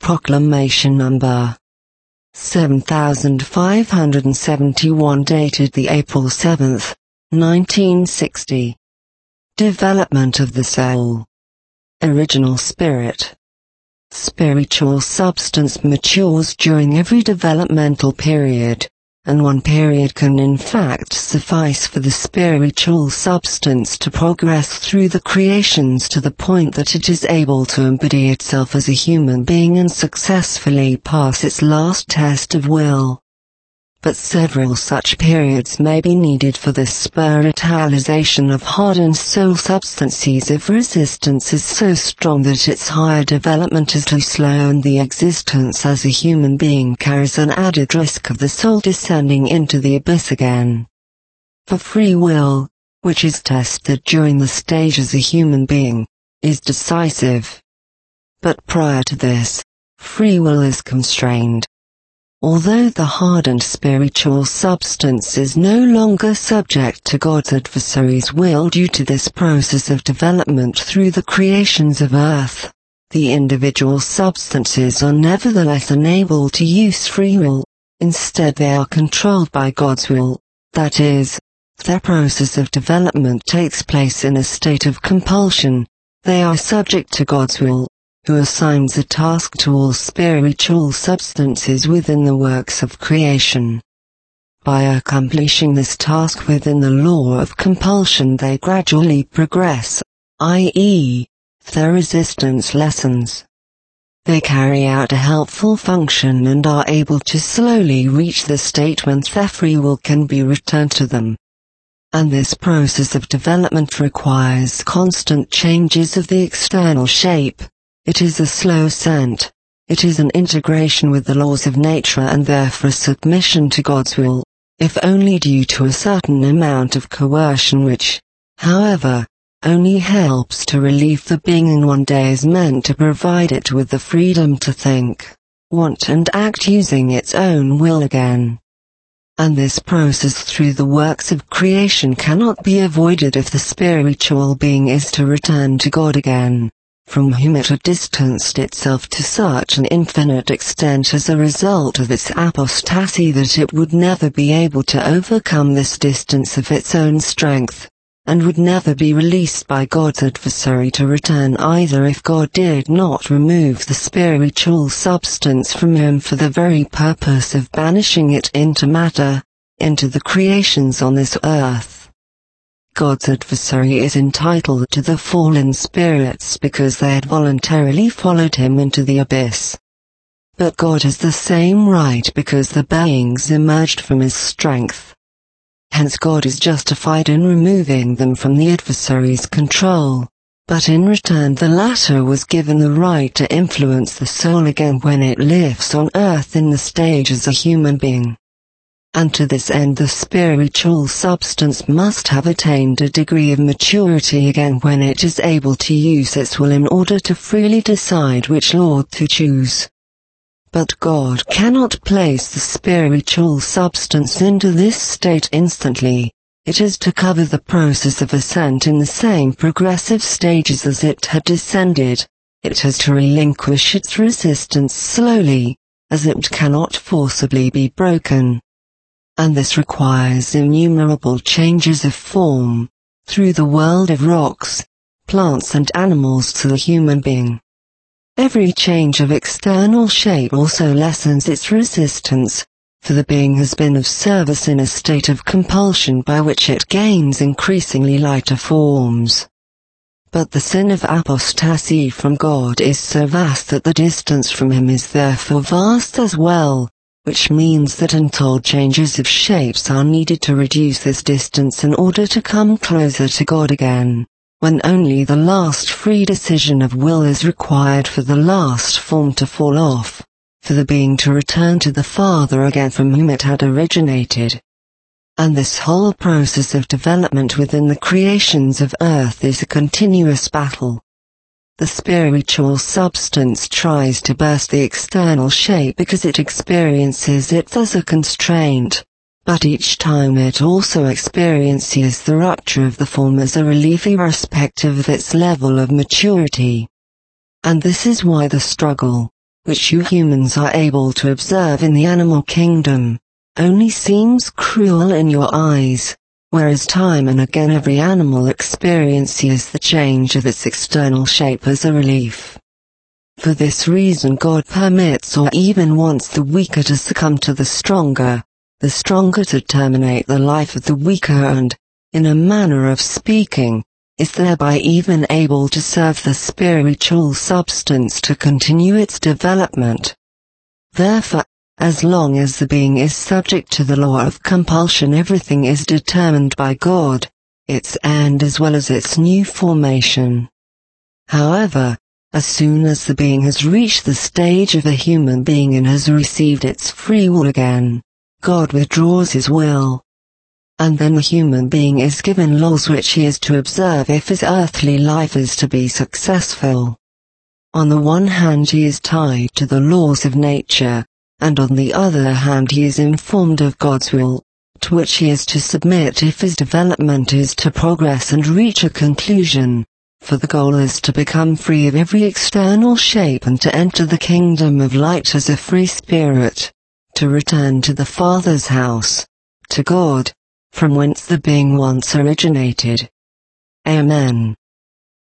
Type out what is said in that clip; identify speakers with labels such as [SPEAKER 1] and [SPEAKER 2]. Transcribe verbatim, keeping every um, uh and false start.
[SPEAKER 1] Proclamation Number seven thousand five hundred seventy-one, dated the April seventh, nineteen sixty. Development of the soul. Original spirit. Spiritual substance matures during every developmental period, and one period can in fact suffice for the spiritual substance to progress through the creations to the point that it is able to embody itself as a human being and successfully pass its last test of will. But several such periods may be needed for the spiritualization of hardened soul substances if resistance is so strong that its higher development is too slow, and the existence as a human being carries an added risk of the soul descending into the abyss again. For free will, which is tested during the stage as a human being, is decisive. But prior to this, free will is constrained. Although the hardened spiritual substance is no longer subject to God's adversary's will due to this process of development through the creations of earth, the individual substances are nevertheless unable to use free will. Instead, they are controlled by God's will, that is, their process of development takes place in a state of compulsion. They are subject to God's will, who assigns a task to all spiritual substances within the works of creation. By accomplishing this task within the law of compulsion, they gradually progress, that is, their resistance lessens. They carry out a helpful function and are able to slowly reach the state when their free will can be returned to them. And this process of development requires constant changes of the external shape. It is a slow ascent. It is an integration with the laws of nature and therefore submission to God's will, if only due to a certain amount of coercion which, however, only helps to relieve the being, and one day is meant to provide it with the freedom to think, want and act using its own will again. And this process through the works of creation cannot be avoided if the spiritual being is to return to God again, from whom it had distanced itself to such an infinite extent as a result of its apostasy that it would never be able to overcome this distance of its own strength, and would never be released by God's adversary to return either if God did not remove the spiritual substance from him for the very purpose of banishing it into matter, into the creations on this earth. God's adversary is entitled to the fallen spirits because they had voluntarily followed him into the abyss. But God has the same right because the beings emerged from his strength. Hence God is justified in removing them from the adversary's control, but in return the latter was given the right to influence the soul again when it lives on earth in the stage as a human being. And to this end the spiritual substance must have attained a degree of maturity again when it is able to use its will in order to freely decide which Lord to choose. But God cannot place the spiritual substance into this state instantly. It is to cover the process of ascent in the same progressive stages as it had descended. It has to relinquish its resistance slowly, as it cannot forcibly be broken. And this requires innumerable changes of form, through the world of rocks, plants and animals to the human being. Every change of external shape also lessens its resistance, for the being has been of service in a state of compulsion by which it gains increasingly lighter forms. But the sin of apostasy from God is so vast that the distance from him is therefore vast as well, which means that untold changes of shapes are needed to reduce this distance in order to come closer to God again, when only the last free decision of will is required for the last form to fall off, for the being to return to the Father again from whom it had originated. And this whole process of development within the creations of earth is a continuous battle. The spiritual substance tries to burst the external shape because it experiences it as a constraint, but each time it also experiences the rupture of the form as a relief irrespective of its level of maturity. And this is why the struggle, which you humans are able to observe in the animal kingdom, only seems cruel in your eyes, whereas time and again every animal experiences the change of its external shape as a relief. For this reason God permits or even wants the weaker to succumb to the stronger, the stronger to terminate the life of the weaker and, in a manner of speaking, is thereby even able to serve the spiritual substance to continue its development. Therefore, as long as the being is subject to the law of compulsion, everything is determined by God, its end as well as its new formation. However, as soon as the being has reached the stage of a human being and has received its free will again, God withdraws his will. And then the human being is given laws which he is to observe if his earthly life is to be successful. On the one hand he is tied to the laws of nature, and on the other hand he is informed of God's will, to which he is to submit if his development is to progress and reach a conclusion, for the goal is to become free of every external shape and to enter the kingdom of light as a free spirit, to return to the Father's house, to God, from whence the being once originated. Amen.